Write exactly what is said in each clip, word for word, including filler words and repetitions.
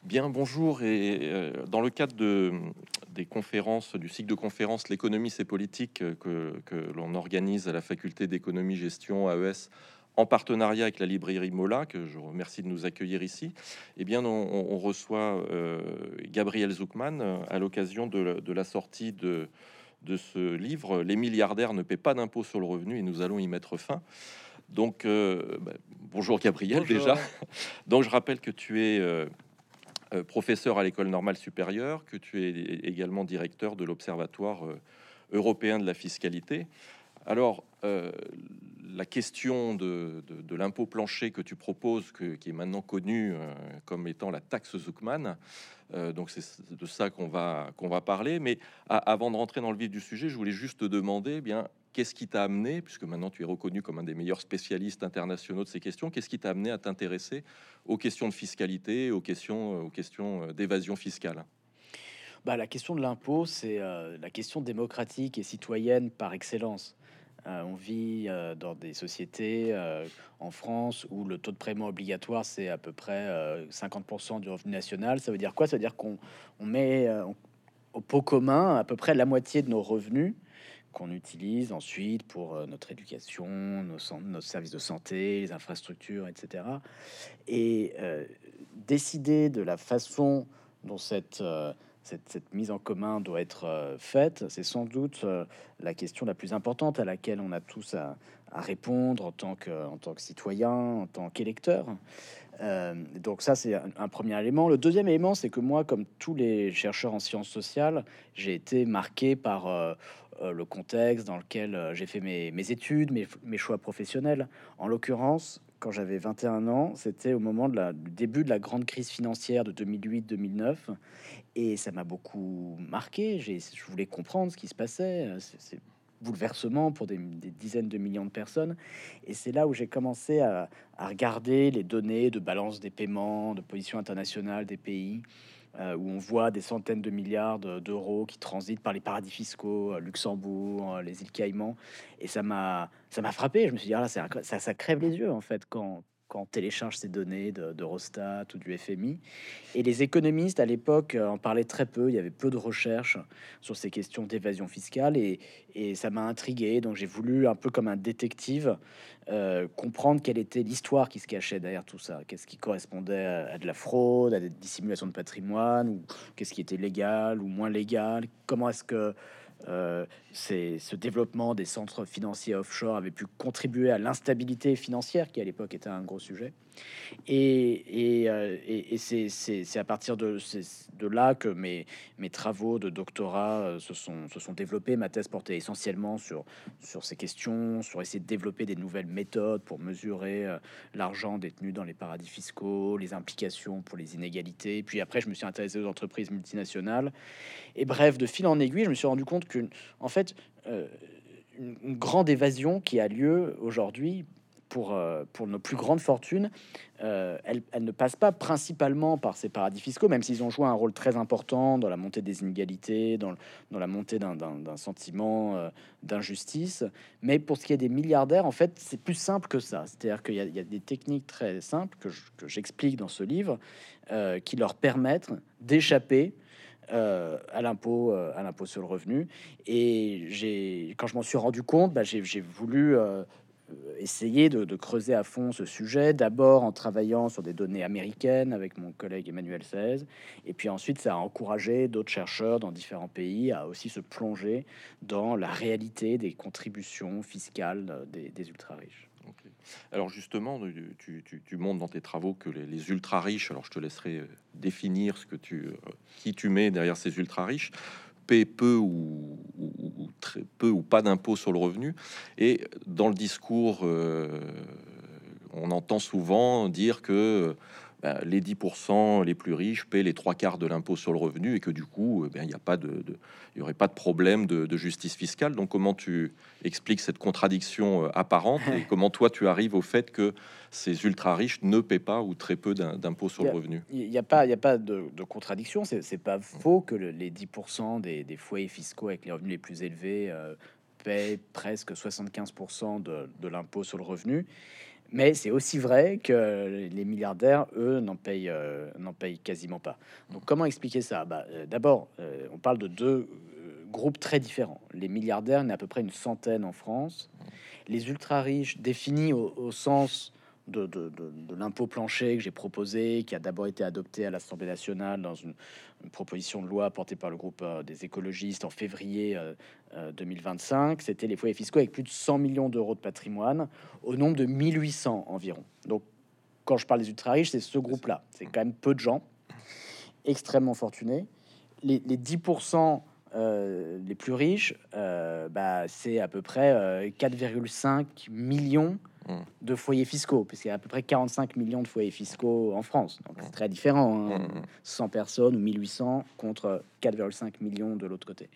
Bien, bonjour. Et euh, dans le cadre de, des conférences, du cycle de conférences L'économie, c'est politique euh, que, que l'on organise à la faculté d'économie gestion A E S en partenariat avec la librairie Mola, que je remercie de nous accueillir ici, eh bien, on, on reçoit euh, Gabriel Zuckman euh, à l'occasion de, la- de la sortie de, de ce livre Les milliardaires ne paient pas d'impôt sur le revenu et nous allons y mettre fin. Donc, euh, bah, bonjour Gabriel déjà. Bonjour. Donc, je rappelle que tu es euh, euh, professeur à l'École normale supérieure, que tu es également directeur de l'Observatoire euh, européen de la fiscalité. Alors, euh, la question de, de, de l'impôt plancher que tu proposes, que, qui est maintenant connue euh, comme étant la taxe Zuckman, euh, donc c'est de ça qu'on va, qu'on va parler. Mais a- avant de rentrer dans le vif du sujet, je voulais juste te demander, eh bien, qu'est-ce qui t'a amené, puisque maintenant tu es reconnu comme un des meilleurs spécialistes internationaux de ces questions, qu'est-ce qui t'a amené à t'intéresser aux questions de fiscalité, aux questions, aux questions euh, d'évasion fiscale? Bah, la question de l'impôt, c'est euh, la question démocratique et citoyenne par excellence. Euh, on vit euh, dans des sociétés euh, en France où le taux de prélèvement obligatoire, c'est à peu près euh, cinquante pour cent du revenu national. Ça veut dire quoi? Ça veut dire qu'on on met euh, au pot commun à peu près la moitié de nos revenus qu'on utilise ensuite pour euh, notre éducation, nos, san- nos services de santé, les infrastructures, et cetera. Et euh, décider de la façon dont cette, euh, cette, cette mise en commun doit être euh, faite, c'est sans doute euh, la question la plus importante à laquelle on a tous à, à répondre en tant que, en tant que citoyen, en tant qu'électeur. Euh, donc ça, c'est un, un premier élément. Le deuxième élément, c'est que moi, comme tous les chercheurs en sciences sociales, j'ai été marqué par euh, euh, le contexte dans lequel euh, j'ai fait mes, mes études, mes, mes choix professionnels. En l'occurrence, quand j'avais vingt et un ans, c'était au moment de la- du début de la grande crise financière de deux mille huit deux mille neuf. Et ça m'a beaucoup marqué. J'ai, je voulais comprendre ce qui se passait. euh, C'est c'est bouleversement pour des, des dizaines de millions de personnes. Et c'est là où j'ai commencé à, à regarder les données de balance des paiements, de position internationale des pays, euh, où on voit des centaines de milliards de- d'euros qui transitent par les paradis fiscaux, euh, Luxembourg, euh, les îles Caïmans. Et ça m'a, ça m'a frappé. Je me suis dit, ah là, c'est incroyable. ça, ça crève les yeux en fait quand, quand on télécharge ces données de, d'Eurostat ou du F M I. Et les économistes à l'époque euh, en parlaient très peu. Il y avait peu de recherches sur ces questions d'évasion fiscale et, et ça m'a intrigué. Donc j'ai voulu, un peu comme un détective, euh, comprendre quelle était l'histoire qui se cachait derrière tout ça. Qu'est-ce qui correspondait à, à de la fraude, à des dissimulations de patrimoine, ou qu'est-ce qui était légal ou moins légal. Comment est-ce que euh, c'est ce développement des centres financiers offshore avait pu contribuer à l'instabilité financière qui à l'époque était un gros sujet. Et, et, euh, et- et c'est c'est- c'est à partir de, c'est de là que mes, mes travaux de doctorat euh, se sont, se sont développés. Ma thèse portait essentiellement sur, sur ces questions, sur essayer de développer des nouvelles méthodes pour mesurer euh, l'argent détenu dans les paradis fiscaux, les implications pour les inégalités. Puis après, je me suis intéressé aux entreprises multinationales. Et bref, de fil en aiguille, je me suis rendu compte qu'une, en fait, euh, une, une grande évasion qui a lieu aujourd'hui pour, euh, pour nos plus grandes fortunes, euh, elle, elle ne passe pas principalement par ces paradis fiscaux, même s'ils ont joué un rôle très important dans la montée des inégalités, dans, le- dans la montée d'un d'un- d'un sentiment euh, d'injustice. Mais pour ce qui est des milliardaires, en fait, c'est plus simple que ça. C'est-à-dire qu'il y, a il y a des techniques très simples que je- que j'explique dans ce livre euh, qui leur permettent d'échapper euh, à l'impôt, euh, à l'impôt sur le revenu. Et j'ai, quand je m'en suis rendu compte, bah, j'ai, j'ai voulu euh, essayer de, de creuser à fond ce sujet. D'abord en travaillant sur des données américaines avec mon collègue Emmanuel Saez, et puis ensuite ça a encouragé d'autres chercheurs dans différents pays à aussi se plonger dans la réalité des contributions fiscales euh, des, des ultra riches. Ok. Alors justement, tu, tu- tu- tu montres dans tes travaux que les, les ultra riches, alors je te laisserai euh, définir ce que tu, euh, qui tu mets derrière ces ultra riches, paient peu ou, ou- ou très peu ou pas d'impôts sur le revenu. Et dans le discours, euh, on entend souvent dire que bah, les dix pour cent les plus riches paient les trois quarts de l'impôt sur le revenu et que du coup, eh bien, il n'y a pas de, de- il y aurait pas de problème de, de justice fiscale. Donc, comment tu expliques cette contradiction euh, apparente et comment toi tu arrives au fait que ces ultra riches ne paient pas ou très peu d'im- d'impôts sur Il le y a, revenu? il y a pas, il y a pas de, de contradiction. C'est c'est pas faux que le- les dix pour cent des, des foyers fiscaux avec les revenus les plus élevés euh, paient presque soixante-quinze pour cent de, de l'impôt sur le revenu. Mais c'est aussi vrai que les milliardaires, eux, n'en payent, heu, n'en payent quasiment pas. Donc comment expliquer ça? Bah, heu, d'abord, heu, on parle de deux heu, groupes très différents. Les milliardaires, il y en a à peu près une centaine en France. Les ultra riches, définis au, au sens de, de- de- de l'impôt plancher que j'ai proposé, qui a d'abord été adopté à l'Assemblée nationale dans une, une proposition de loi portée par le groupe euh, des écologistes en février euh, euh, deux mille vingt-cinq, c'était les foyers fiscaux avec plus de cent millions d'euros de patrimoine, au nombre de mille huit cents environ. Donc, quand je parle des ultra riches, c'est ce C'est ça. groupe-là. C'est quand même peu de gens extrêmement fortunés. Les, les dix pour cent euh, les plus riches, euh, bah, c'est à peu près euh, quatre virgule cinq millions Mmh. de foyers fiscaux, puisqu'il y a à peu près quarante-cinq millions de foyers fiscaux en France. Donc c'est Mmh. très différent, Mmh hein. mh. cent personnes ou mille huit cents contre quatre virgule cinq millions de l'autre côté.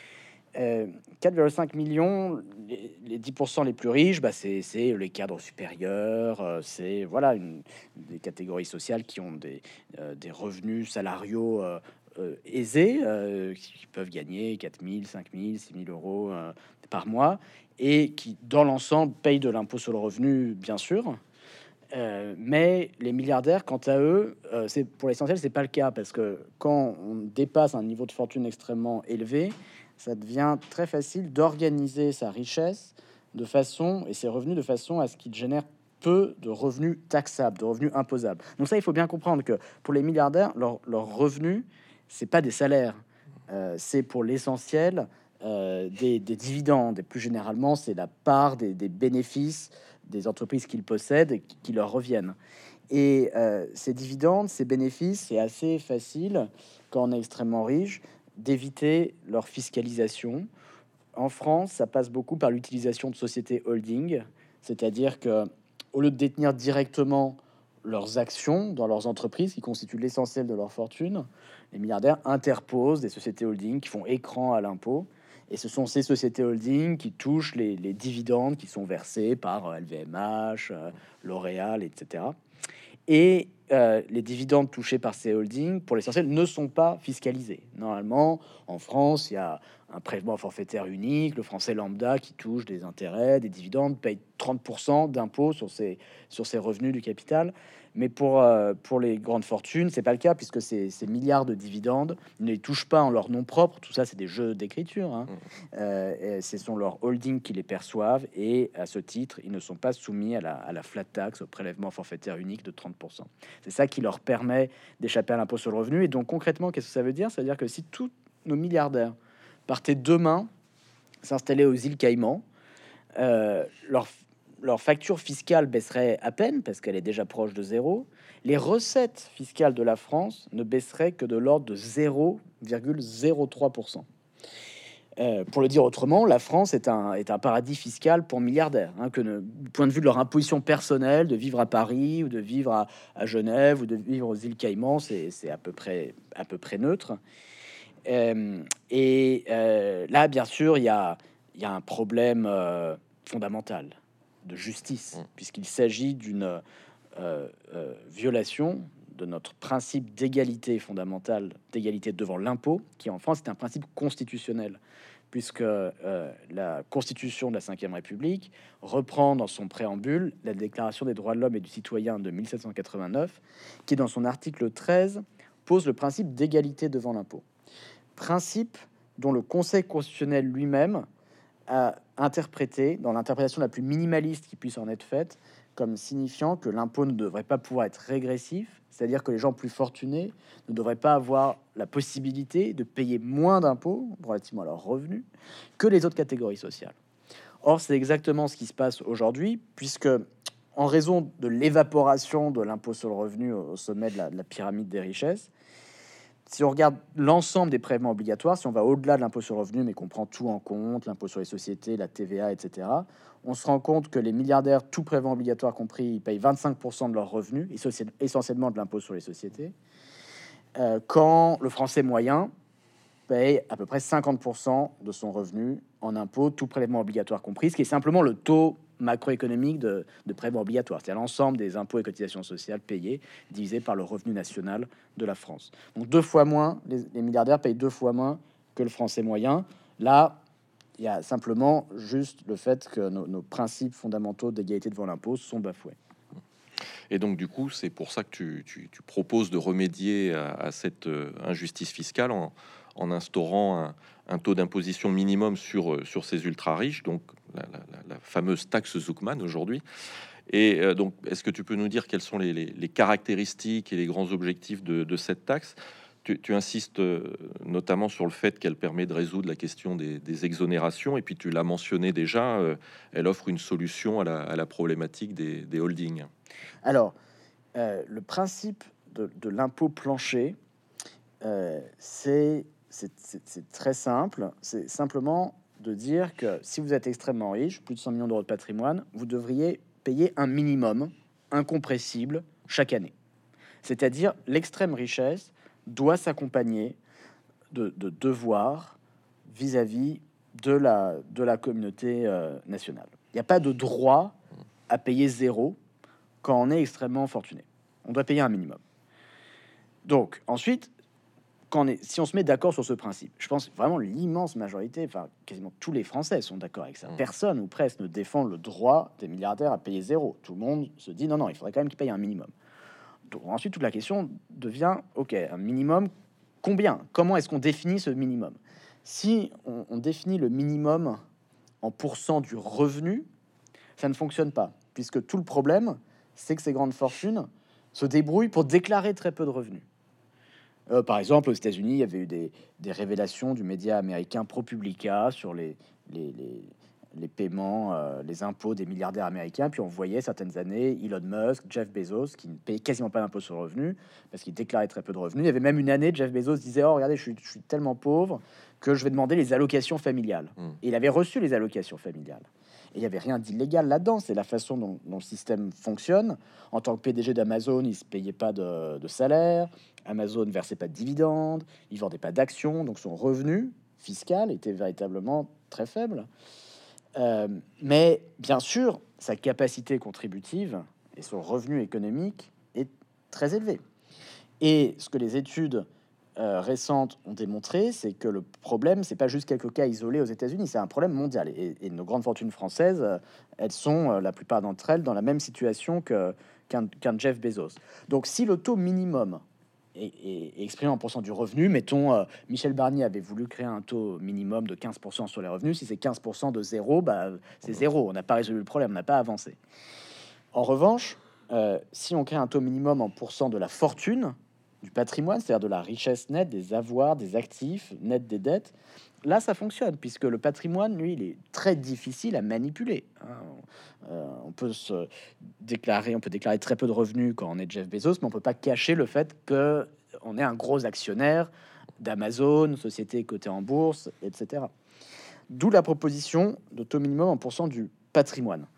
Euh, quatre virgule cinq millions, les, les dix pour cent les plus riches, bah, c'est c'est les cadres supérieurs, euh, c'est voilà une, des catégories sociales qui ont des, euh, des revenus salariaux euh, euh, aisés, euh, qui peuvent gagner quatre mille, cinq mille, six mille euros euh, par mois et qui, dans l'ensemble, payent de l'impôt sur le revenu, bien sûr. Euh, mais les milliardaires, quant à eux, euh, c'est pour l'essentiel, c'est pas le cas parce que quand on dépasse un niveau de fortune extrêmement élevé, ça devient très facile d'organiser sa richesse de façon et ses revenus de façon à ce qu'il génère peu de revenus taxables, de revenus imposables. Donc ça, il faut bien comprendre que pour les milliardaires, leurs leurs revenus, c'est pas des salaires, euh, c'est pour l'essentiel euh, des, des dividendes. Et plus généralement, c'est la part des, des bénéfices des entreprises qu'ils possèdent et qui qui leur reviennent. Et euh, ces dividendes, ces bénéfices, c'est assez facile, quand on est extrêmement riche, d'éviter leur fiscalisation. En France, ça passe beaucoup par l'utilisation de sociétés holding, c'est-à-dire que au lieu de détenir directement leurs actions dans leurs entreprises qui constituent l'essentiel de leur fortune, les milliardaires interposent des sociétés holding qui font écran à l'impôt. Et ce sont ces sociétés holding qui touchent les, les dividendes qui sont versés par euh, L V M H, euh, L'Oréal, et cetera. Et euh, les dividendes touchés par ces holdings, pour l'essentiel, ne sont pas fiscalisés. Normalement, en France, il y a un prélèvement forfaitaire unique. Le français lambda qui touche des intérêts, des dividendes, paye trente pour cent d'impôts sur ses, sur ses revenus du capital. Mais pour, euh, pour les grandes fortunes, c'est pas le cas, puisque ces, ces milliards de dividendes ne les touchent pas en leur nom propre. Tout ça, c'est des jeux d'écriture, hein. Mmh. Euh, et ce sont leurs holdings qui les perçoivent, et à ce titre, ils ne sont pas soumis à la, à la flat tax, au prélèvement forfaitaire unique de trente pour cent. C'est ça qui leur permet d'échapper à l'impôt sur le revenu. Et donc concrètement, qu'est-ce que ça veut dire? Ça veut dire que si tous nos milliardaires partaient demain s'installer aux îles Caïmans, euh, leur, leur facture fiscale baisserait à peine parce qu'elle est déjà proche de zéro. Les recettes fiscales de la France ne baisseraient que de l'ordre de zéro virgule zéro trois pour cent. Euh, pour le dire autrement, la France est un, est un paradis fiscal pour milliardaires, hein, que ne- du point de vue de leur imposition personnelle, de vivre à Paris ou de vivre à, à Genève ou de vivre aux îles Caïmans, c'est c'est à peu près, à peu près neutre. Euh, et euh, là, bien sûr, il y a, il y a un problème euh, fondamental de justice, Mmh. puisqu'il s'agit d'une euh, euh, violation de notre principe d'égalité fondamentale, d'égalité devant l'impôt, qui en France est un principe constitutionnel, puisque euh, la Constitution de la Cinquième République reprend dans son préambule la Déclaration des droits de l'homme et du citoyen de mille sept cent quatre-vingt-neuf, qui, dans son article treize, pose le principe d'égalité devant l'impôt. Principe dont le Conseil constitutionnel lui-même a interprété, dans l'interprétation la plus minimaliste qui puisse en être faite, comme signifiant que l'impôt ne devrait pas pouvoir être régressif, c'est-à-dire que les gens plus fortunés ne devraient pas avoir la possibilité de payer moins d'impôts relativement à leurs revenus que les autres catégories sociales. Or, c'est exactement ce qui se passe aujourd'hui, puisque en raison de l'évaporation de l'impôt sur le revenu au sommet de la, de la pyramide des richesses, si on regarde l'ensemble des prélèvements obligatoires, si on va au-delà de l'impôt sur le revenu, mais qu'on prend tout en compte, l'impôt sur les sociétés, la T V A, et cetera, on se rend compte que les milliardaires, tout prélèvement obligatoire compris, ils payent vingt-cinq pour cent de leurs revenus, essentiellement de l'impôt sur les sociétés, euh, quand le Français moyen paye à peu près cinquante pour cent de son revenu en impôt, tout prélèvement obligatoire compris, ce qui est simplement le taux macroéconomique de, de prélèvement obligatoire, c'est-à-dire l'ensemble des impôts et cotisations sociales payés divisé par le revenu national de la France. Donc deux fois moins, les, les milliardaires payent deux fois moins que le Français moyen. Là, il y a simplement juste le fait que nos, nos principes fondamentaux d'égalité devant l'impôt sont bafoués. Et donc, du coup, c'est pour ça que tu, tu- tu proposes de remédier à, à cette euh, injustice fiscale en, en instaurant un, un taux d'imposition minimum sur, euh, sur ces ultra-riches, donc la, la- la- la fameuse taxe Zuckman aujourd'hui. Et euh, donc, est-ce que tu peux nous dire quelles sont les, les- les caractéristiques et les grands objectifs de, de cette taxe? Tu, tu insistes euh, notamment sur le fait qu'elle permet de résoudre la question des, des exonérations, et puis tu l'as mentionné déjà, euh, elle offre une solution à la, à la problématique des, des holdings. Alors, euh, le principe de, de l'impôt plancher, euh, c'est c'est- c'est- c'est très simple. C'est simplement de dire que si vous êtes extrêmement riche, plus de cent millions d'euros de patrimoine, vous devriez payer un minimum incompressible chaque année. C'est-à-dire, l'extrême richesse doit s'accompagner de, de devoirs vis-à-vis de la, de la communauté euh, nationale. Il n'y a pas de droit à payer zéro quand on est extrêmement fortuné. On doit payer un minimum. Donc, ensuite, quand on est, si on se met d'accord sur ce principe, je pense vraiment l'immense majorité, enfin quasiment tous les Français sont d'accord avec ça. Mmh. Personne ou presque ne défend le droit des milliardaires à payer zéro. Tout le monde se dit non, non, il faudrait quand même qu'ils payent un minimum. Donc, ensuite, toute la question devient, ok, un minimum, combien? Comment est-ce qu'on définit ce minimum? Si on, on définit le minimum en pourcent du revenu, ça ne fonctionne pas, puisque tout le problème, c'est que ces grandes fortunes se débrouillent pour déclarer très peu de revenus. Euh, par exemple, aux États-Unis, il y avait eu des, des révélations du média américain ProPublica sur les, les, les, les paiements, euh, les impôts des milliardaires américains. Puis on voyait certaines années Elon Musk, Jeff Bezos, qui ne payaient quasiment pas d'impôt sur le revenu parce qu'ils déclaraient très peu de revenus. Il y avait même une année, Jeff Bezos disait: oh, regardez, je suis, je suis tellement pauvre que je vais demander les allocations familiales. Mmh. Et il avait reçu les allocations familiales. Et il n'y avait rien d'illégal là-dedans. C'est la façon dont, dont le système fonctionne. En tant que P D G d'Amazon, il ne se payait pas de, de salaire. Amazon ne versait pas de dividendes. Il vendait pas d'actions. Donc son revenu fiscal était véritablement très faible. Euh, mais bien sûr, sa capacité contributive et son revenu économique est très élevé. Et ce que les études euh, récentes ont démontré, c'est que le problème, c'est pas juste quelques cas isolés aux États-Unis, c'est un problème mondial. Et, et nos grandes fortunes françaises, euh, elles sont, euh, la plupart d'entre elles, dans la même situation que, qu'un, qu'un Jeff Bezos. Donc, si le taux minimum est, est- est exprimé en pourcent du revenu, mettons, euh, Michel Barnier avait voulu créer un taux minimum de quinze pour cent sur les revenus, si c'est quinze pour cent de zéro, bah, c'est zéro. On n'a pas résolu le problème, on n'a pas avancé. En revanche, euh, si on crée un taux minimum en pourcent de la fortune, du patrimoine, c'est-à-dire de la richesse nette, des avoirs, des actifs, net des dettes, là, ça fonctionne, puisque le patrimoine, lui, il est très difficile à manipuler. hein. Euh, on peut se déclarer, on peut déclarer très peu de revenus quand on est Jeff Bezos, mais on peut pas cacher le fait que on est un gros actionnaire d'Amazon, société cotée en bourse, et cetera. D'où la proposition de taux minimum en pourcent du patrimoine.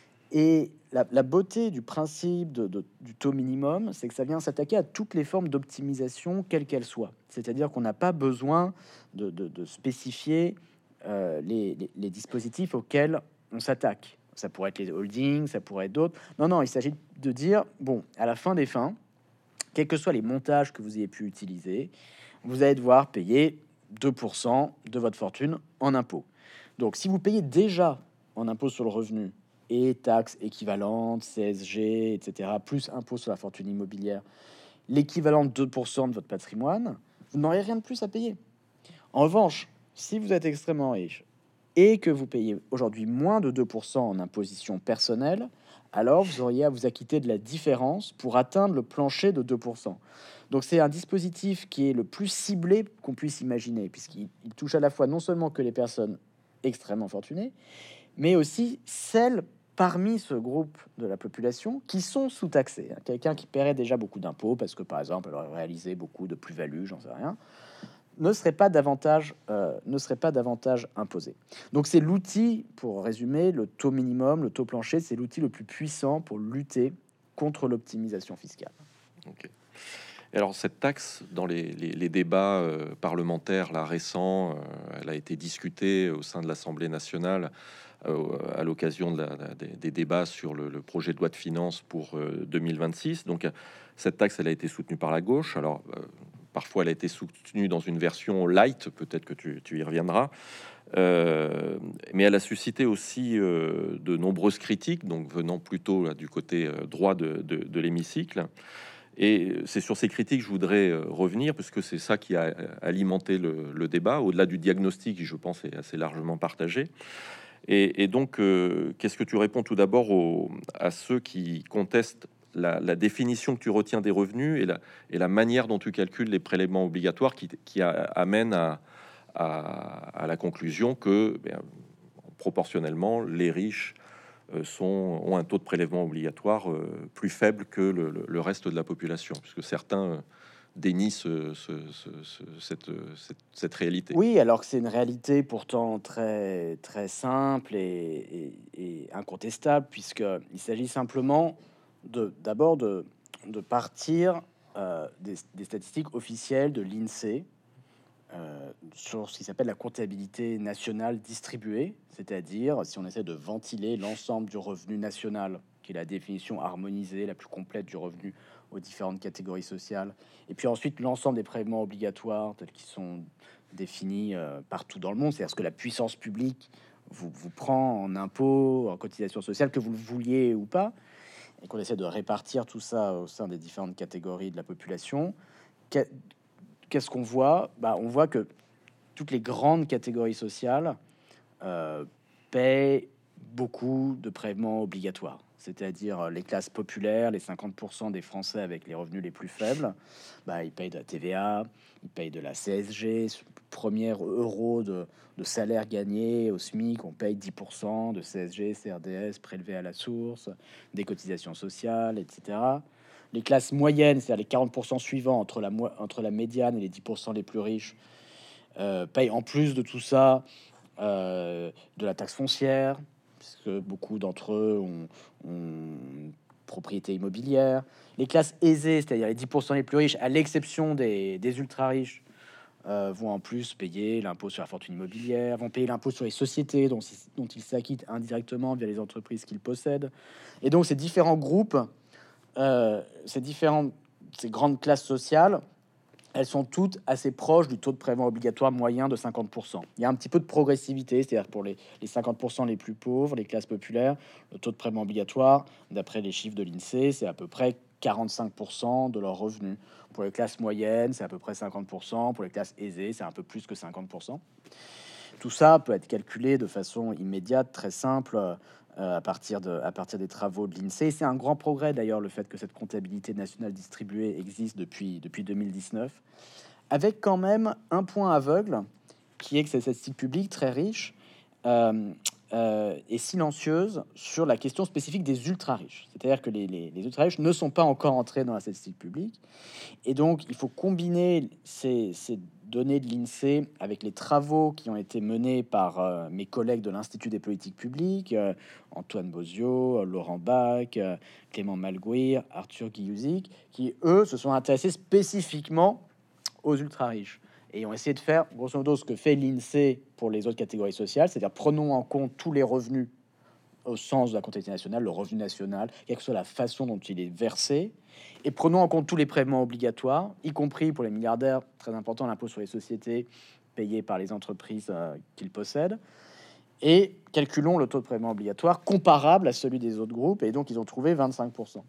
Et la, la beauté du principe de- de- du taux minimum, c'est que ça vient s'attaquer à toutes les formes d'optimisation, quelles qu'elles soient. C'est-à-dire qu'on n'a pas besoin de, de- de spécifier euh, les, les- les dispositifs auxquels on s'attaque. Ça pourrait être les holdings, ça pourrait être d'autres. Non, non, il s'agit de dire, bon, à la fin des fins, quels que soient les montages que vous ayez pu utiliser, vous allez devoir payer deux pour cent de votre fortune en impôts. Donc, si vous payez déjà en impôt sur le revenu et taxes équivalentes, C S G, et cetera, plus impôt sur la fortune immobilière, l'équivalent de deux pour cent de votre patrimoine, vous n'aurez rien de plus à payer. En revanche, si vous êtes extrêmement riche et que vous payez aujourd'hui moins de deux pour cent en imposition personnelle, alors vous auriez à vous acquitter de la différence pour atteindre le plancher de deux pour cent. Donc c'est un dispositif qui est le plus ciblé qu'on puisse imaginer, puisqu'il il touche à la fois non seulement que les personnes extrêmement fortunées, mais aussi celles parmi ce groupe de la population qui sont sous-taxées. hein. Quelqu'un qui paierait déjà beaucoup d'impôts parce que, par exemple, elle aurait réalisé beaucoup de plus-value, j'en sais rien, ne serait pas davantage, euh, ne serait pas davantage imposé. Donc c'est l'outil, pour résumer, le taux minimum, le taux plancher, c'est l'outil le plus puissant pour lutter contre l'optimisation fiscale. Ok. Et alors cette taxe, dans les, les- les débats euh, parlementaires là, récents, euh, elle a été discutée au sein de l'Assemblée nationale euh, à l'occasion de la- la- des, des débats sur le, le projet de loi de finances pour euh, deux mille vingt-six. Donc euh, cette taxe, elle a été soutenue par la gauche. Alors euh, parfois elle a été soutenue dans une version light, peut-être que tu, tu y reviendras. Euh, mais elle a suscité aussi euh, de nombreuses critiques, donc venant plutôt là, du côté euh, droit de, de, de l'hémicycle. Et c'est sur ces critiques que je voudrais euh, revenir, puisque c'est ça qui a alimenté le, le débat, au-delà du diagnostic, qui je pense est assez largement partagé. Et, et donc, euh, qu'est-ce que tu réponds tout d'abord aux- à ceux qui contestent la, la définition que tu retiens des revenus et la, et la manière dont tu calcules les prélèvements obligatoires qui, qui a- amène à, à- à la conclusion que, ben, proportionnellement, les riches euh, sont, ont un taux de prélèvement obligatoire euh, plus faible que le, le- le reste de la population, puisque certains euh, dénient ce- ce- ce- ce- cette, cette- cette réalité. Oui, alors que c'est une réalité pourtant très, très simple et, et- et incontestable, puisqu'il s'agit simplement de d'abord de, de partir euh, des, des statistiques officielles de l'INSEE euh, sur ce qui s'appelle la comptabilité nationale distribuée, c'est-à-dire si on essaie de ventiler l'ensemble du revenu national, qui est la définition harmonisée la plus complète du revenu aux différentes catégories sociales, et puis ensuite l'ensemble des prélèvements obligatoires tels qu'ils sont définis euh, partout dans le monde, c'est-à-dire ce que la puissance publique vous, vous prend en impôts, en cotisations sociales, que vous le vouliez ou pas, et qu'on essaie de répartir tout ça au sein des différentes catégories de la population. Que- Qu'est-ce qu'on voit? Bah, on voit que toutes les grandes catégories sociales euh, paient beaucoup de prélèvements obligatoires, c'est-à-dire euh, les classes populaires, les cinquante pour cent des Français avec les revenus les plus faibles, bah, ils payent de la T V A, ils payent de la C S G, sur le premier euro de, de salaire gagné au SMIC, on paye dix pour cent de C S G, C R D S prélevés à la source, des cotisations sociales, et cetera. Les classes moyennes, c'est-à-dire les quarante pour cent suivants entre la, mo- entre la médiane et les dix pour cent les plus riches, euh, payent en plus de tout ça euh, de la taxe foncière, puisque beaucoup d'entre eux ont, ont une propriété immobilière. Les classes aisées, c'est-à-dire les dix pour cent les plus riches, à l'exception des, des ultra-riches, euh, vont en plus payer l'impôt sur la fortune immobilière, vont payer l'impôt sur les sociétés dont, dont ils s'acquittent indirectement via les entreprises qu'ils possèdent. Et donc ces différents groupes, euh, ces différentes, ces grandes classes sociales, elles sont toutes assez proches du taux de prélèvement obligatoire moyen de cinquante pour cent. Il y a un petit peu de progressivité, c'est-à-dire pour les, les cinquante pour cent les plus pauvres, les classes populaires, le taux de prélèvement obligatoire, d'après les chiffres de l'INSEE, c'est à peu près quarante-cinq pour cent de leurs revenus. Pour les classes moyennes, c'est à peu près cinquante pour cent. Pour les classes aisées, c'est un peu plus que cinquante pour cent. Tout ça peut être calculé de façon immédiate, très simple, euh, à, partir de, à partir des travaux de l'INSEE. C'est un grand progrès d'ailleurs le fait que cette comptabilité nationale distribuée existe depuis, depuis deux mille dix-neuf, avec quand même un point aveugle, qui est que cette statistique publique très riche euh, euh, est silencieuse sur la question spécifique des ultra-riches. C'est-à-dire que les, les, les ultra-riches ne sont pas encore entrés dans la statistique publique. Et donc, il faut combiner ces, ces données de l'INSEE avec les travaux qui ont été menés par euh, mes collègues de l'Institut des politiques publiques, euh, Antoine Bozio, euh, Laurent Bach, euh, Clément Malguir, Arthur Guillauzic, qui, eux, se sont intéressés spécifiquement aux ultra-riches et ont essayé de faire, grosso modo, ce que fait l'INSEE pour les autres catégories sociales, c'est-à-dire prenons en compte tous les revenus au sens de la comptabilité nationale, le revenu national, quelle que soit la façon dont il est versé, et prenons en compte tous les prélèvements obligatoires, y compris pour les milliardaires, très important, l'impôt sur les sociétés payé par les entreprises euh, qu'ils possèdent, et calculons le taux de prélèvement obligatoire comparable à celui des autres groupes, et donc ils ont trouvé vingt-cinq pour cent.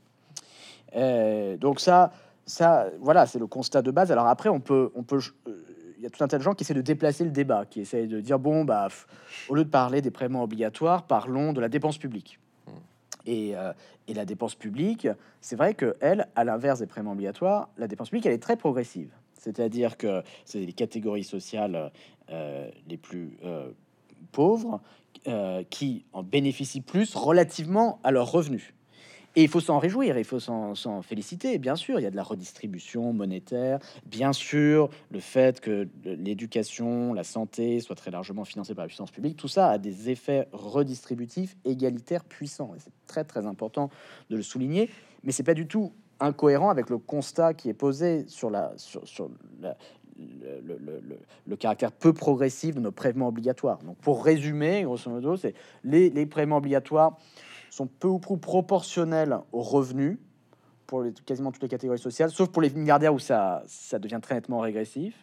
Euh, donc ça, ça, voilà, c'est le constat de base. Alors après, on peut, on peut, euh, il y a tout un tas de gens qui essaient de déplacer le débat, qui essayent de dire bon, bah, f- au lieu de parler des prélèvements obligatoires, parlons de la dépense publique. Et, euh, et la dépense publique, c'est vrai que elle, à l'inverse des prélèvements obligatoires, la dépense publique, elle est très progressive. C'est-à-dire que c'est les catégories sociales euh, les plus euh, pauvres euh, qui en bénéficient plus relativement à leurs revenus. Et il faut s'en réjouir, il faut s'en s'en féliciter. Bien sûr, il y a de la redistribution monétaire. Bien sûr, le fait que l'éducation, la santé soient très largement financées par la puissance publique, tout ça a des effets redistributifs égalitaires puissants. Et c'est très très important de le souligner. Mais c'est pas du tout incohérent avec le constat qui est posé sur la sur, sur la- le, le- le- le- le caractère peu progressif de nos prélèvements obligatoires. Donc, pour résumer, grosso modo, c'est les, les prélèvements obligatoires sont peu ou prou proportionnels aux revenus pour les, quasiment toutes les catégories sociales, sauf pour les milliardaires où ça, ça devient très nettement régressif.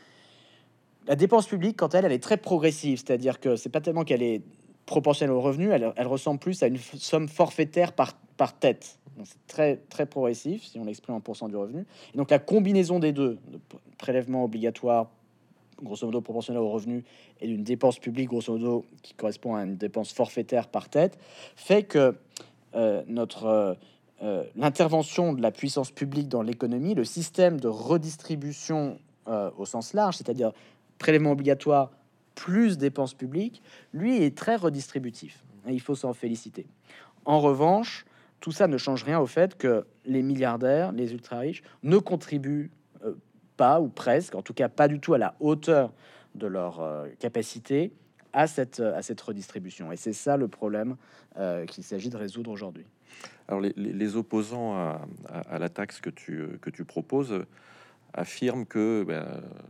La dépense publique, quant à elle, elle est très progressive, c'est-à-dire que c'est pas tellement qu'elle est proportionnelle au revenu, elle, elle ressemble plus à une f- somme forfaitaire par, par tête. Donc c'est très, très progressif, si on l'exprime en pourcent du revenu. Et donc la combinaison des deux, de p- prélèvement obligatoire, grosso modo proportionnel au revenu, et d'une dépense publique, grosso modo, qui correspond à une dépense forfaitaire par tête, fait que euh, notre euh, euh, l'intervention de la puissance publique dans l'économie, le système de redistribution euh, au sens large, c'est-à-dire prélèvement obligatoire plus dépenses publiques, lui est très redistributif. Et il faut s'en féliciter. En revanche, tout ça ne change rien au fait que les milliardaires, les ultra-riches, ne contribuent euh, pas, ou presque, en tout cas pas du tout à la hauteur de leur euh, capacité à cette, à cette redistribution. Et c'est ça le problème euh, qu'il s'agit de résoudre aujourd'hui. Alors, les, les- les opposants à, à- à la taxe que tu, que tu proposes affirment que ben,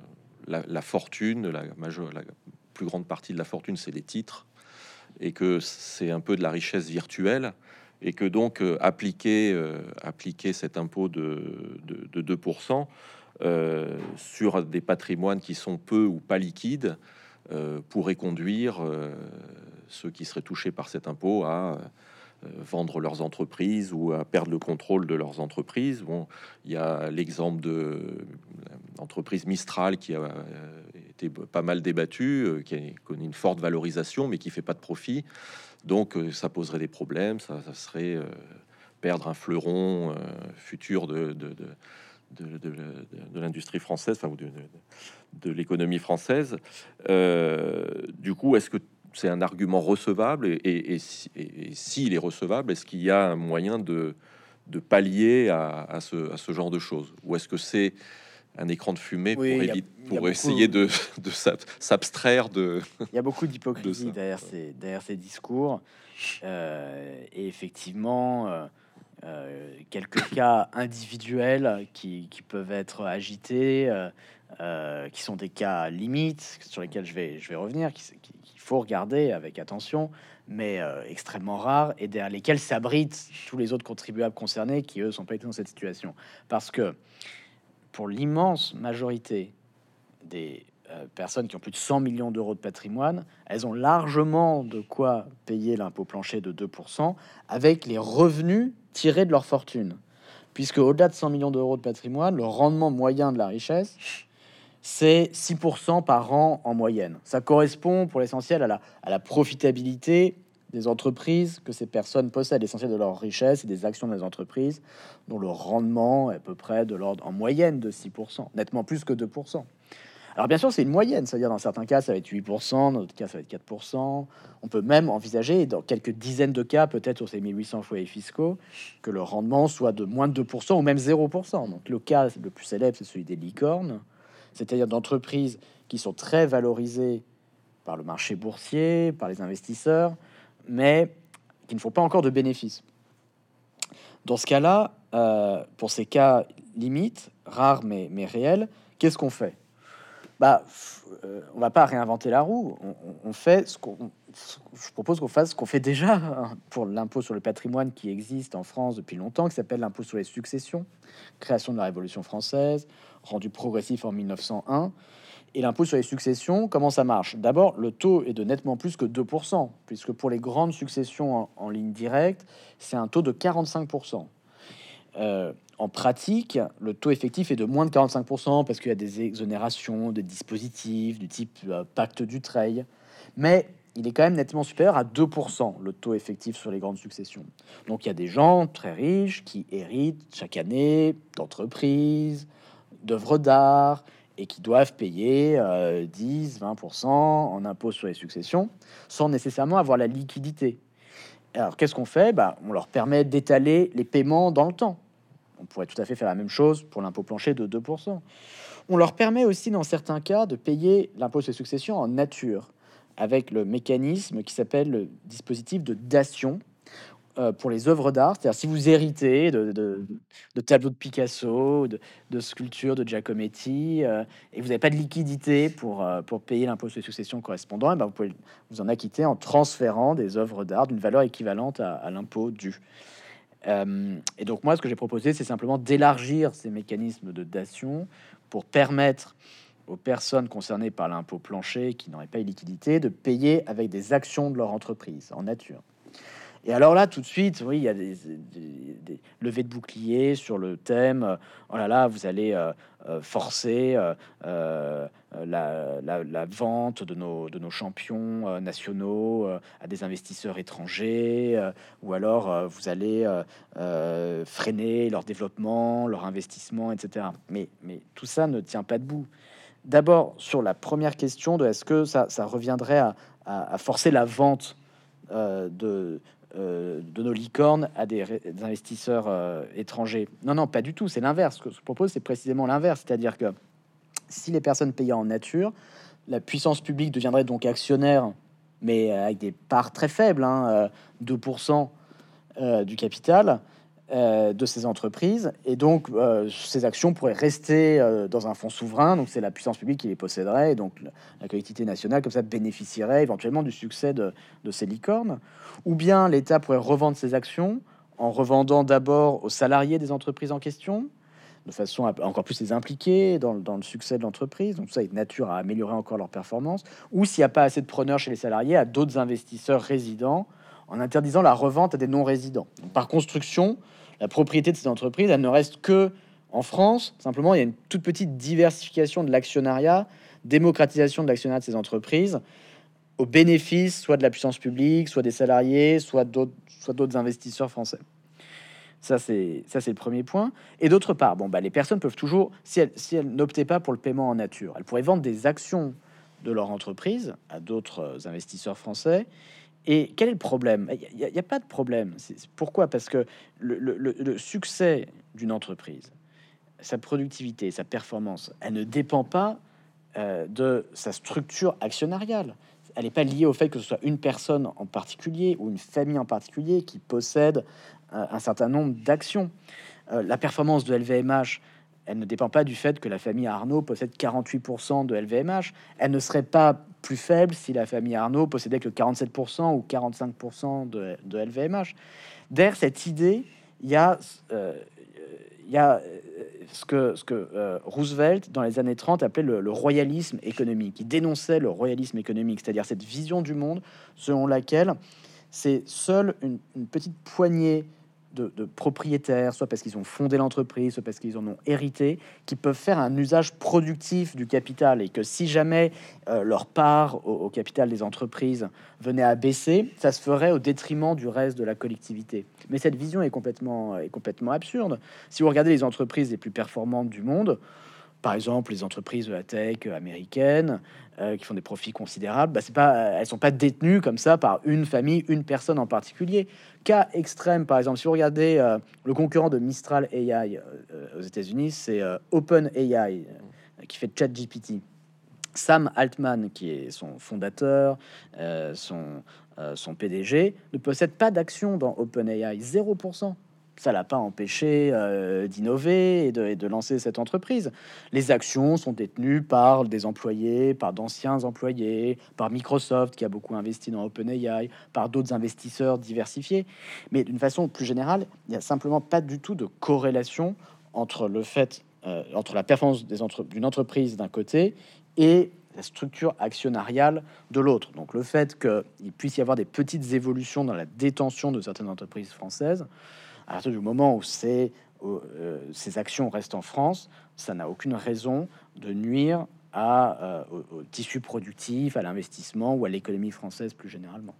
la, la fortune, la, majeure, la plus grande partie de la fortune, c'est les titres, et que c'est un peu de la richesse virtuelle, et que donc euh, appliquer, euh, appliquer cet impôt de, de, de deux pour cent euh, sur des patrimoines qui sont peu ou pas liquides euh, pourrait conduire euh, ceux qui seraient touchés par cet impôt à euh, vendre leurs entreprises ou à perdre le contrôle de leurs entreprises. Bon, il y a l'exemple de l'entreprise Mistral qui a euh, été pas mal débattue, euh, qui a connu une forte valorisation, mais qui fait pas de profit. Donc, euh, ça poserait des problèmes. Ça, ça serait euh, perdre un fleuron euh, futur de, de, de, de, de, de- de l'industrie française, enfin, ou de, de, de l'économie française. Euh, du coup, est-ce que c'est un argument recevable et, et, et si- et- et s'il est recevable, est-ce qu'il y a un moyen de, de pallier à, à ce, à ce genre de choses? Ou est-ce que c'est un écran de fumée Oui, pour il y a, éviter, il y a pour beaucoup, essayer de, de s'ab- s'abstraire de, il y a beaucoup de ça? d'hypocrisie derrière ces, derrière ces discours. Euh, et effectivement, euh, euh, quelques cas individuels qui, qui peuvent être agités, euh, euh, qui sont des cas limites sur lesquels je vais, je vais revenir, qui- qui- qu'il faut regarder avec attention, mais euh, extrêmement rares, et derrière lesquels s'abritent tous les autres contribuables concernés qui, eux, sont pas du tout dans cette situation. Parce que pour l'immense majorité des euh, personnes qui ont plus de cent millions d'euros de patrimoine, elles ont largement de quoi payer l'impôt plancher de deux pour cent avec les revenus tirés de leur fortune. Puisque au-delà de cent millions d'euros de patrimoine, le rendement moyen de la richesse, c'est six pour cent par an en moyenne. Ça correspond pour l'essentiel à la, à la profitabilité des entreprises que ces personnes possèdent. L'essentiel de leur richesse et des actions des entreprises dont le rendement est à peu près de l'ordre en moyenne de six pour cent, nettement plus que deux pour cent. Alors bien sûr, c'est une moyenne, c'est-à-dire dans certains cas, ça va être huit pour cent, dans d'autres cas, ça va être quatre pour cent. On peut même envisager, dans quelques dizaines de cas, peut-être sur ces mille huit cents foyers fiscaux, que le rendement soit de moins de deux pour cent ou même zéro pour cent. Donc le cas le plus célèbre, c'est celui des licornes, c'est-à-dire d'entreprises qui sont très valorisées par le marché boursier, par les investisseurs, mais qui ne font pas encore de bénéfices. Dans ce cas-là, euh, pour ces cas limites, rares mais, mais réels, qu'est-ce qu'on fait? Bah, f- euh, on va pas réinventer la roue. On, on- on fait ce qu'on. Je propose qu'on fasse ce qu'on fait déjà hein, pour l'impôt sur le patrimoine qui existe en France depuis longtemps, qui s'appelle l'impôt sur les successions, création de la Révolution française, rendu progressif en mille neuf cent un. Et l'impôt sur les successions, comment ça marche? D'abord, le taux est de nettement plus que deux pour cent, puisque pour les grandes successions en, en ligne directe, c'est un taux de quarante-cinq pour cent. Euh, en pratique, le taux effectif est de moins de quarante-cinq pour cent parce qu'il y a des exonérations, des dispositifs du type euh, pacte Dutreil, mais il est quand même nettement supérieur à deux pour cent, le taux effectif sur les grandes successions. Donc il y a des gens très riches qui héritent chaque année d'entreprises, d'œuvres d'art, et qui doivent payer euh, dix à vingt pour cent en impôts sur les successions, sans nécessairement avoir la liquidité. Alors qu'est-ce qu'on fait? Bah, on leur permet d'étaler les paiements dans le temps. On pourrait tout à fait faire la même chose pour l'impôt plancher de deux pour cent. On leur permet aussi, dans certains cas, de payer l'impôt sur les successions en nature, avec le mécanisme qui s'appelle le dispositif de dation euh, pour les œuvres d'art. C'est-à-dire, si vous héritez de, de- de tableaux de Picasso, de, de sculptures de Giacometti, euh, et vous n'avez pas de liquidité pour, euh, pour payer l'impôt sur les successions correspondant, eh ben, vous pouvez vous en acquitter en transférant des œuvres d'art d'une valeur équivalente à, à l'impôt dû. Euh, et donc moi, ce que j'ai proposé, c'est simplement d'élargir ces mécanismes de dation pour permettre aux personnes concernées par l'impôt plancher qui n'auraient pas eu liquidité de payer avec des actions de leur entreprise en nature. Et alors là, tout de suite, oui, il y a des, des- des levées de boucliers sur le thème. euh, Oh là là, vous allez euh, euh, forcer euh, euh, la, la- la vente de nos, de nos champions euh, nationaux euh, à des investisseurs étrangers, euh, ou alors euh, vous allez euh, euh, freiner leur développement, leur investissement, et cetera. Mais, mais tout ça ne tient pas debout. D'abord, sur la première question de est-ce que ça, ça reviendrait à, à- à forcer la vente euh, de, euh, de nos licornes à des, ré- des investisseurs euh, étrangers. Non, non, pas du tout. C'est l'inverse. Ce que je propose, c'est précisément l'inverse. C'est-à-dire que si les personnes payaient en nature, la puissance publique deviendrait donc actionnaire, mais avec des parts très faibles, hein, euh, deux pour cent euh, du capital euh, de ces entreprises. Et donc, euh, ces actions pourraient rester euh, dans un fonds souverain. Donc, c'est la puissance publique qui les posséderait. Et donc, la, la collectivité nationale, comme ça, bénéficierait éventuellement du succès de, de ces licornes. Ou bien l'État pourrait revendre ses actions en revendant d'abord aux salariés des entreprises en question, de façon à encore plus les impliquer dans, dans le succès de l'entreprise. Donc, ça est de nature à améliorer encore leur performance. Ou s'il n'y a pas assez de preneurs chez les salariés, à d'autres investisseurs résidents en interdisant la revente à des non-résidents. Donc, par construction, la propriété de ces entreprises, elle ne reste que en France. Simplement, il y a une toute petite diversification de l'actionnariat, démocratisation de l'actionnariat de ces entreprises, au bénéfice soit de la puissance publique, soit des salariés, soit d'autres, soit d'autres investisseurs français. Ça, c'est ça, c'est le premier point. Et d'autre part, bon, bah, les personnes peuvent toujours, si elles, si elles n'optaient pas pour le paiement en nature, elles pourraient vendre des actions de leur entreprise à d'autres investisseurs français. Et quel est le problème? Il n'y a, y a pas de problème. C'est c'est pourquoi? Parce que le, le- le- le succès d'une entreprise, sa productivité, sa performance, elle ne dépend pas euh, de sa structure actionnariale. Elle n'est pas liée au fait que ce soit une personne en particulier ou une famille en particulier qui possède euh, un certain nombre d'actions. Euh, la performance de L V M H, elle ne dépend pas du fait que la famille Arnaud possède quarante-huit pour cent de L V M H. Elle ne serait pas plus faible si la famille Arnaud possédait que quarante-sept pour cent ou quarante-cinq pour cent de, de L V M H. Derrière cette idée, il y a, euh, il y a euh, ce que, ce que euh, Roosevelt, dans les années trente, appelait le, le royalisme économique. Il dénonçait le royalisme économique, c'est-à-dire cette vision du monde selon laquelle c'est seule une, une petite poignée de, de propriétaires, soit parce qu'ils ont fondé l'entreprise, soit parce qu'ils en ont hérité, qui peuvent faire un usage productif du capital, et que si jamais euh, leur part au, au capital des entreprises venait à baisser, ça se ferait au détriment du reste de la collectivité. Mais cette vision est complètement, est complètement absurde. Si vous regardez les entreprises les plus performantes du monde, par exemple, les entreprises de la tech américaines euh, qui font des profits considérables, bah, c'est pas, elles sont pas détenues comme ça par une famille, une personne en particulier. Cas extrême, par exemple, si vous regardez euh, le concurrent de Mistral A I euh, aux États-Unis, c'est euh, OpenAI euh, qui fait ChatGPT. Sam Altman, qui est son fondateur, euh, son, euh, son P D G, ne possède pas d'action dans OpenAI, zéro pour cent. Ça l'a pas empêché euh, d'innover et de, et de lancer cette entreprise. Les actions sont détenues par des employés, par d'anciens employés, par Microsoft qui a beaucoup investi dans OpenAI, par d'autres investisseurs diversifiés. Mais d'une façon plus générale, il n'y a simplement pas du tout de corrélation entre le fait, euh, entre la performance des entre- d'une entreprise d'un côté et la structure actionnariale de l'autre. Donc le fait qu'il puisse y avoir des petites évolutions dans la détention de certaines entreprises françaises, à partir du moment où ces, euh, ces actions restent en France, ça n'a aucune raison de nuire à, euh, au, au tissu productif, à l'investissement ou à l'économie française plus généralement.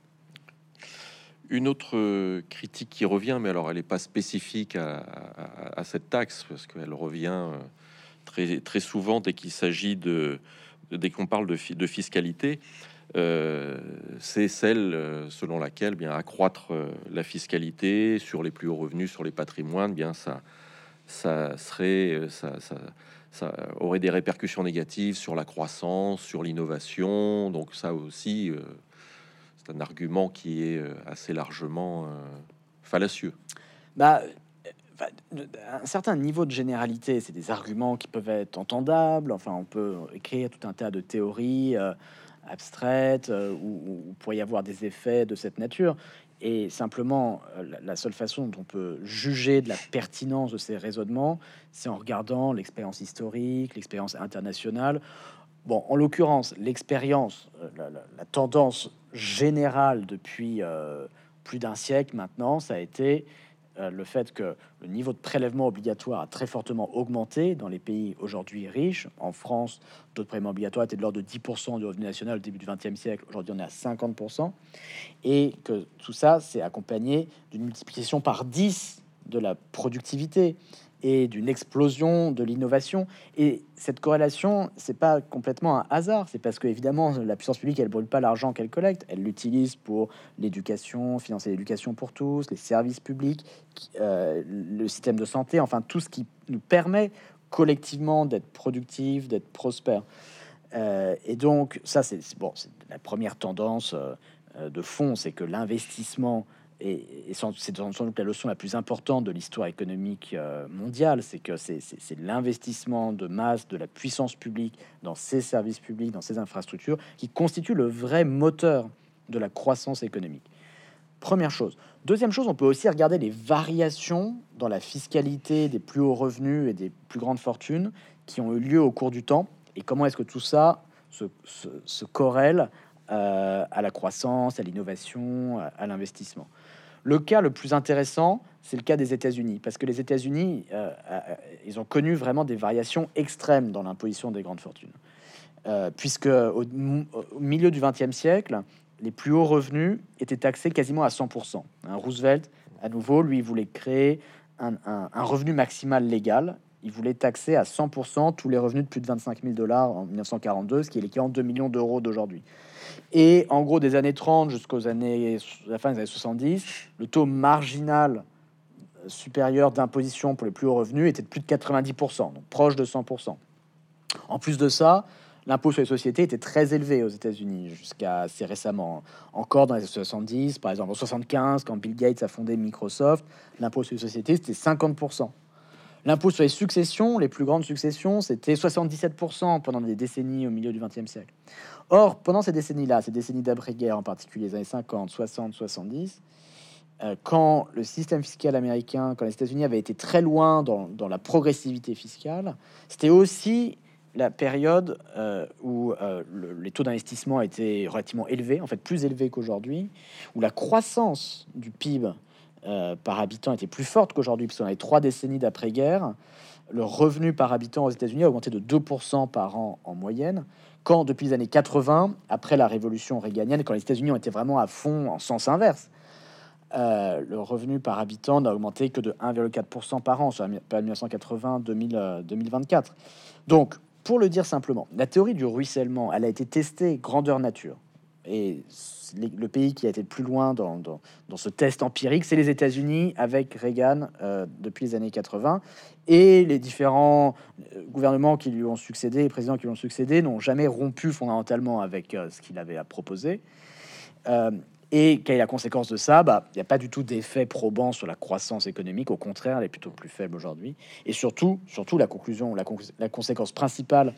Une autre euh, critique qui revient, mais alors elle n'est pas spécifique à, à- à cette taxe, parce qu'elle revient euh, très, très souvent dès qu'il s'agit de, dès qu'on parle de, fi- de fiscalité, euh, c'est celle euh, selon laquelle bien accroître euh, la fiscalité sur les plus hauts revenus, sur les patrimoines, bien ça, ça serait, euh, ça, ça, ça aurait des répercussions négatives sur la croissance, sur l'innovation. Donc ça aussi, euh, c'est un argument qui est euh, assez largement euh, fallacieux. Bah, enfin, de- un certain niveau de généralité, c'est des arguments qui peuvent être entendables. Enfin, on peut écrire tout un tas de théories euh, abstraites euh, où, où il pourrait y avoir des effets de cette nature. Et simplement, euh, la, la seule façon dont on peut juger de la pertinence de ces raisonnements, c'est en regardant l'expérience historique, l'expérience internationale. Bon, en l'occurrence, l'expérience, euh, la, la- la tendance générale depuis euh, plus d'un siècle maintenant, ça a été euh, le fait que le niveau de prélèvement obligatoire a très fortement augmenté dans les pays aujourd'hui riches. En France, le taux de prélèvement obligatoire était de l'ordre de dix pour cent du revenu national au début du vingtième siècle. Aujourd'hui, on est à cinquante pour cent. Et que tout ça, c'est accompagné d'une multiplication par dix de la productivité et d'une explosion de l'innovation. Et cette corrélation, c'est pas complètement un hasard. C'est parce que évidemment, la puissance publique, elle brûle pas l'argent qu'elle collecte. Elle l'utilise pour l'éducation, financer l'éducation pour tous, les services publics, qui- euh, le système de santé, enfin tout ce qui nous permet collectivement d'être productifs, d'être prospères. Euh, et donc, ça, c'est c'est- bon, c'est la première tendance euh, euh, de fond, c'est que l'investissement, et, et sans- c'est sans sans doute la leçon la plus importante de l'histoire économique euh, mondiale, c'est que c'est c'est- c'est l'investissement de masse de la puissance publique dans ses services publics, dans ses infrastructures, qui constitue le vrai moteur de la croissance économique. Première chose. Deuxième chose, on peut aussi regarder les variations dans la fiscalité des plus hauts revenus et des plus grandes fortunes qui ont eu lieu au cours du temps et comment est-ce que tout ça se, se- se corrèle euh, à la croissance, à l'innovation, à, à l'investissement. Le cas le plus intéressant, c'est le cas des États-Unis, parce que les États-Unis, euh, euh, ils ont connu vraiment des variations extrêmes dans l'imposition des grandes fortunes. Euh, puisque au, au milieu du vingtième siècle, les plus hauts revenus étaient taxés quasiment à cent pour cent. Hein, Roosevelt, à nouveau, lui, voulait créer un, un- un revenu maximal légal. Il voulait taxer à cent pour cent tous les revenus de plus de vingt-cinq mille dollars en mille neuf cent quarante-deux, ce qui est l'équivalent de deux millions d'euros d'aujourd'hui. Et en gros, des années trente jusqu'aux années, la fin des années soixante-dix, le taux marginal supérieur d'imposition pour les plus hauts revenus était de plus de quatre-vingt-dix pour cent, donc proche de cent pour cent. En plus de ça, l'impôt sur les sociétés était très élevé aux États-Unis jusqu'à assez récemment. Encore dans les années soixante-dix, par exemple en soixante-quinze, quand Bill Gates a fondé Microsoft, l'impôt sur les sociétés c'était cinquante pour cent. L'impôt sur les successions, les plus grandes successions, c'était soixante-dix-sept pour cent pendant des décennies au milieu du vingtième siècle. Or, pendant ces décennies-là, ces décennies d'après-guerre, en particulier les années cinquante, soixante, soixante-dix, euh, quand le système fiscal américain, quand les États-Unis avaient été très loin dans, dans la progressivité fiscale, c'était aussi la période euh, où euh, le- les taux d'investissement étaient relativement élevés, en fait plus élevés qu'aujourd'hui, où la croissance du P I B euh, par habitant était plus forte qu'aujourd'hui, parce que dans les trois décennies d'après-guerre, le revenu par habitant aux États-Unis a augmenté de deux pour cent par an en moyenne, quand depuis les années quatre-vingts, après la révolution réganienne, quand les États-Unis ont été vraiment à fond en sens inverse, euh, le revenu par habitant n'a augmenté que de un virgule quatre pour cent par an sur la période mille neuf cent quatre-vingts à deux mille vingt-quatre. Donc, pour le dire simplement, la théorie du ruissellement, elle a été testée grandeur nature. Et les- le pays qui a été le plus loin dans, dans- dans ce test empirique, c'est les États-Unis avec Reagan euh, depuis les années quatre-vingts. Et les différents euh, gouvernements qui lui ont succédé, les présidents qui lui ont succédé, n'ont jamais rompu fondamentalement avec euh, ce qu'il avait à proposer. Euh, et quelle est la conséquence de ça? Bah, il n'y a pas du tout d'effet probant sur la croissance économique. Au contraire, elle est plutôt plus faible aujourd'hui. Et surtout, surtout la conclusion, la, con- la conséquence principale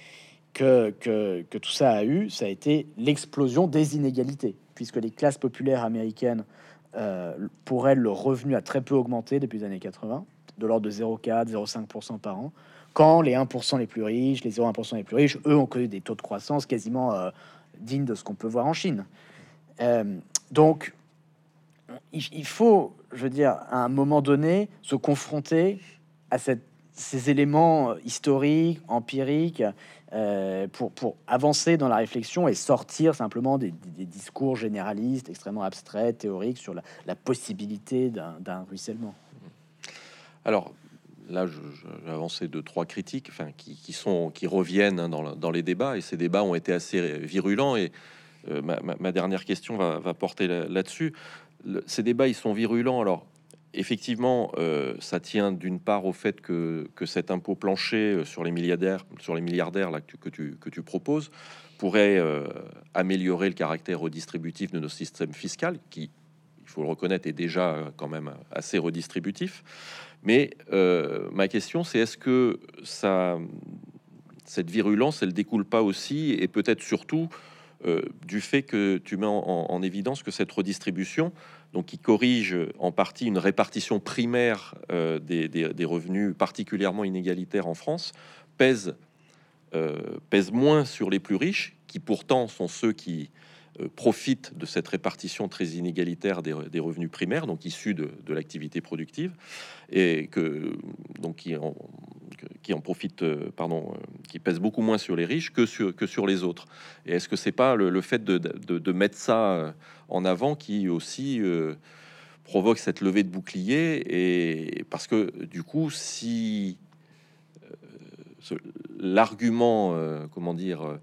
que, que, que tout ça a eu, ça a été l'explosion des inégalités, puisque les classes populaires américaines, euh, pour elles, le revenu a très peu augmenté depuis les années quatre-vingts, de l'ordre de zéro virgule quatre, zéro virgule cinq pour cent par an, quand les un pour cent les plus riches, les zéro virgule un pour cent les plus riches, eux, ont connu des taux de croissance quasiment euh, dignes de ce qu'on peut voir en Chine. Euh, donc, il, il faut, je veux dire, à un moment donné, se confronter à cette, ces éléments historiques, empiriques, euh, pour, pour avancer dans la réflexion et sortir simplement des, des- des discours généralistes, extrêmement abstraits, théoriques, sur la, la possibilité d'un d'un ruissellement. Alors là, je- je- j'ai avancé deux, trois critiques, enfin qui, qui sont qui reviennent hein, dans, le- dans les débats, et ces débats ont été assez virulents. Et euh, ma, ma- ma dernière question va, va porter là- là-dessus. Le- ces débats, ils sont virulents. Alors effectivement, euh, ça tient d'une part au fait que, que cet impôt plancher euh, sur les milliardaires, sur les milliardaires là que tu, que tu, que tu proposes, pourrait euh, améliorer le caractère redistributif de nos systèmes fiscal, qui, il faut le reconnaître, est déjà euh, quand même assez redistributif. Mais euh, ma question, c'est est-ce que ça, cette virulence, elle découle pas aussi, et peut-être surtout, euh, du fait que tu mets en, en- en évidence que cette redistribution, donc qui corrige en partie une répartition primaire euh, des, des- des revenus particulièrement inégalitaires en France, pèse, euh, pèse moins sur les plus riches, qui pourtant sont ceux qui euh, profitent de cette répartition très inégalitaire des, des revenus primaires, donc issus de, de l'activité productive, et que donc qui en, que- qui en profitent, euh, pardon, euh, qui pèse beaucoup moins sur les riches que sur que sur les autres. Et est-ce que c'est pas le, le fait de, de, de mettre ça euh, en avant qui aussi euh, provoque cette levée de bouclier? Et parce que du coup, si ce- l'argument, euh, comment dire, euh,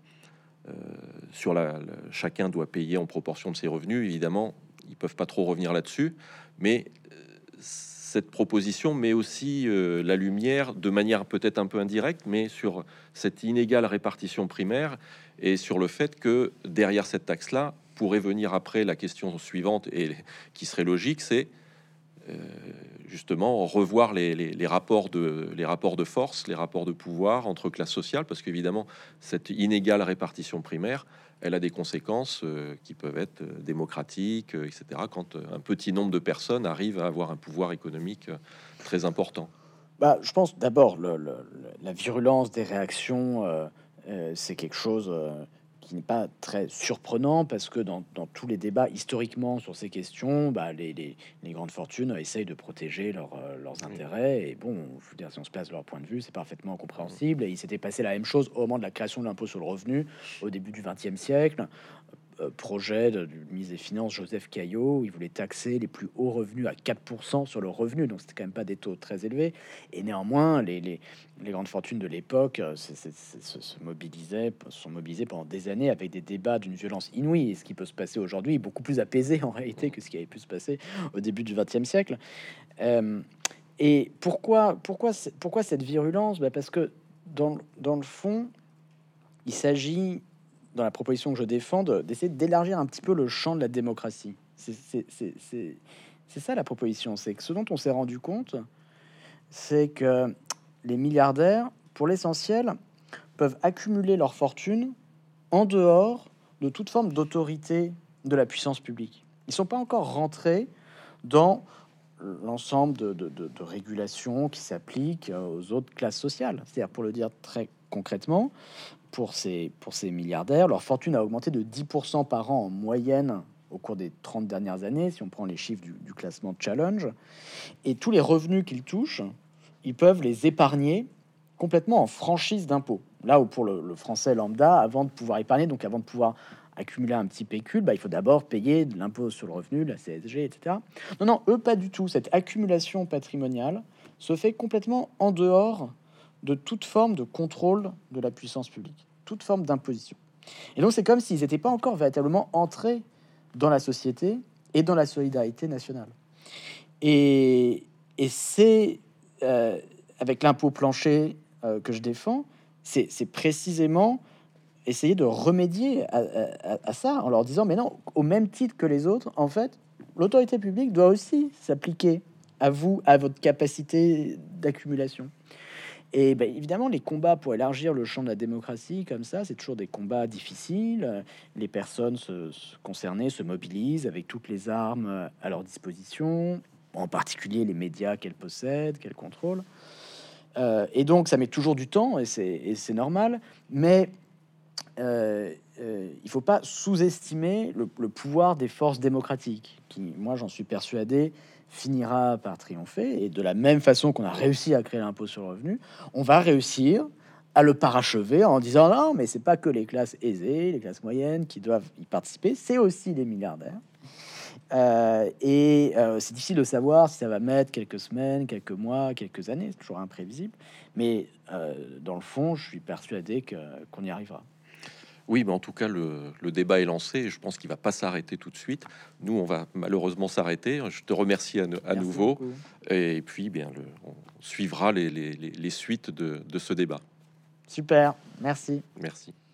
sur la, la- chacun doit payer en proportion de ses revenus, évidemment, ils peuvent pas trop revenir là-dessus, mais euh, cette proposition met aussi euh, la lumière de manière peut-être un peu indirecte, mais sur cette inégale répartition primaire et sur le fait que derrière cette taxe-là pourrait venir après la question suivante et qui serait logique, c'est euh, justement revoir les, les- les rapports de, les rapports de force, les rapports de pouvoir entre classes sociales, parce qu'évidemment, cette inégale répartition primaire, elle a des conséquences euh, qui peuvent être euh, démocratiques, euh, et cetera, quand euh, un petit nombre de personnes arrivent à avoir un pouvoir économique euh, très important. Bah, je pense d'abord le, le- le- la virulence des réactions, euh, euh, c'est quelque chose euh, qui n'est pas très surprenant parce que dans, dans tous les débats historiquement sur ces questions, bah, les, les- les grandes fortunes essayent de protéger leurs euh, leurs Oui. intérêts. Et bon, je veux dire, si on se place de leur point de vue, c'est parfaitement Mhm. compréhensible. Et il s'était passé la même chose au moment de la création de l'impôt sur le revenu au début du vingtième siècle. Euh, projet de, du ministre des Finances Joseph Caillot, où il voulait taxer les plus hauts revenus à quatre pour cent sur le revenu, donc c'était quand même pas des taux très élevés. Et néanmoins, les, les, les grandes fortunes de l'époque euh, c'est- c'est- c'est- se, se mobilisaient, se sont mobilisées pendant des années avec des débats d'une violence inouïe. Et ce qui peut se passer aujourd'hui est beaucoup plus apaisé en réalité que ce qui avait pu se passer au début du vingtième siècle. Euh, et pourquoi, pourquoi, c'est- pourquoi cette virulence? Bah, parce que dans, dans le fond, il s'agit, dans la proposition que je défends, de- d'essayer d'élargir un petit peu le champ de la démocratie. C'est c'est- c'est- c'est- c'est ça la proposition. C'est que ce dont on s'est rendu compte, c'est que les milliardaires, pour l'essentiel, peuvent accumuler leur fortune en dehors de toute forme d'autorité de la puissance publique. Ils sont pas encore rentrés dans l'ensemble de, de, de- de régulations qui s'appliquent aux autres classes sociales. C'est-à-dire, pour le dire très concrètement, pour ces, pour ces milliardaires, leur fortune a augmenté de dix pour cent par an en moyenne au cours des trente dernières années, si on prend les chiffres du, du classement Challenge. Et tous les revenus qu'ils touchent, ils peuvent les épargner complètement en franchise d'impôt. Là où pour le, le français lambda, avant de pouvoir épargner, donc avant de pouvoir accumuler un petit pécule, bah, il faut d'abord payer de l'impôt sur le revenu, la C S G, et cetera. Non, non, eux, pas du tout. Cette accumulation patrimoniale se fait complètement en dehors de toute forme de contrôle de la puissance publique, toute forme d'imposition. Et donc, c'est comme s'ils n'étaient pas encore véritablement entrés dans la société et dans la solidarité nationale. Et, et c'est euh, avec l'impôt plancher euh, que je défends, c'est c'est précisément essayer de remédier à, à- à ça en leur disant, mais non, au même titre que les autres, en fait, l'autorité publique doit aussi s'appliquer à vous, à votre capacité d'accumulation. Et ben, évidemment, les combats pour élargir le champ de la démocratie, comme ça, c'est toujours des combats difficiles. Les personnes se- se- concernées se mobilisent avec toutes les armes à leur disposition, en particulier les médias qu'elles possèdent, qu'elles contrôlent. Euh, et donc, ça met toujours du temps, et c'est et c'est normal. Mais euh, euh, il faut pas sous-estimer le, le pouvoir des forces démocratiques, qui, moi, j'en suis persuadé, finira par triompher. Et de la même façon qu'on a réussi à créer l'impôt sur le revenu, on va réussir à le parachever en disant non, mais c'est pas que les classes aisées, les classes moyennes qui doivent y participer, c'est aussi les milliardaires. Euh, et euh, c'est difficile de savoir si ça va mettre quelques semaines, quelques mois, quelques années, c'est toujours imprévisible. Mais euh, dans le fond, je suis persuadé que qu'on y arrivera. Oui, mais en tout cas, le, le débat est lancé et je pense qu'il va pas s'arrêter tout de suite. Nous, on va malheureusement s'arrêter. Je te remercie à, à Merci nouveau. beaucoup. Et puis, bien, le, on suivra les, les, les- les suites de, de ce débat. Super, merci. Merci.